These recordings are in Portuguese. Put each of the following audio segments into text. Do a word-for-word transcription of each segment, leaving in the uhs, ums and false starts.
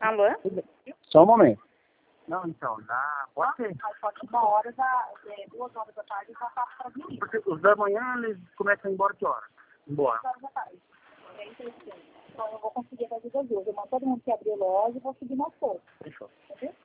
Alô? Só um momento. Não, então, dá, pode ser. Uma hora, da, é, duas horas da tarde, já passa para mim. Porque os da manhã, eles começam a ir embora que hora? Embora. Duas horas da tarde. É interessante. Então, eu vou conseguir fazer das duas. Eu mando todo mundo que abrir o loja e vou seguir na força. Fechou. Tá bem?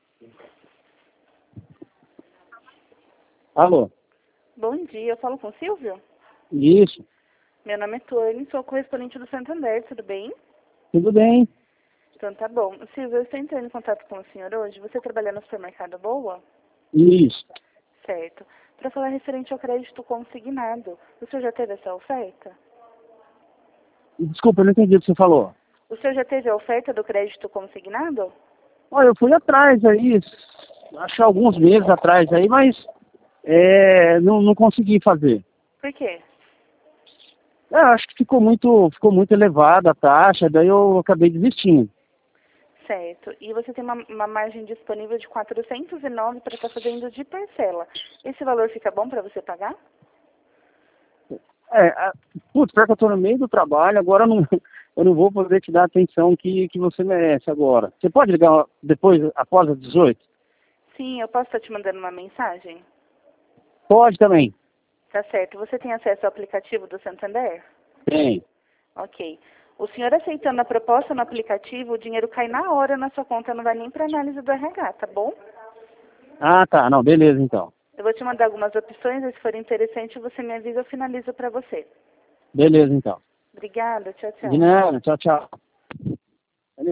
Alô? Bom dia, eu falo com o Silvio? Isso. Meu nome é Tony, sou correspondente do Santander, tudo bem? Tudo bem? Então tá bom. Silvio, eu estou entrando em contato com o senhor hoje. Você trabalha no supermercado Boa? Isso. Certo. Para falar referente ao crédito consignado, o senhor já teve essa oferta? Desculpa, eu não entendi o que você falou. O senhor já teve a oferta do crédito consignado? Olha, eu fui atrás aí, acho que alguns meses atrás aí, mas é, não, não consegui fazer. Por quê? É, acho que ficou muito, ficou muito elevada a taxa, daí eu acabei desistindo. Certo. E você tem uma, uma margem disponível de quatrocentos e nove para estar fazendo de parcela. Esse valor fica bom para você pagar? É, a, putz, pior que eu tô no meio do trabalho, agora eu não, eu não vou poder te dar a atenção que, que você merece agora. Você pode ligar depois, após as dezoito? Sim, eu posso estar te mandando uma mensagem? Pode também. Tá certo. Você tem acesso ao aplicativo do Santander? Tem. Ok. O senhor aceitando a proposta no aplicativo, o dinheiro cai na hora na sua conta, não vai nem para análise do R H, tá bom? Ah, tá. Não, beleza então. Eu vou te mandar algumas opções, e se for interessante, você me avisa, eu finalizo para você. Beleza então. Obrigada, tchau, tchau. De nada. Tchau, tchau.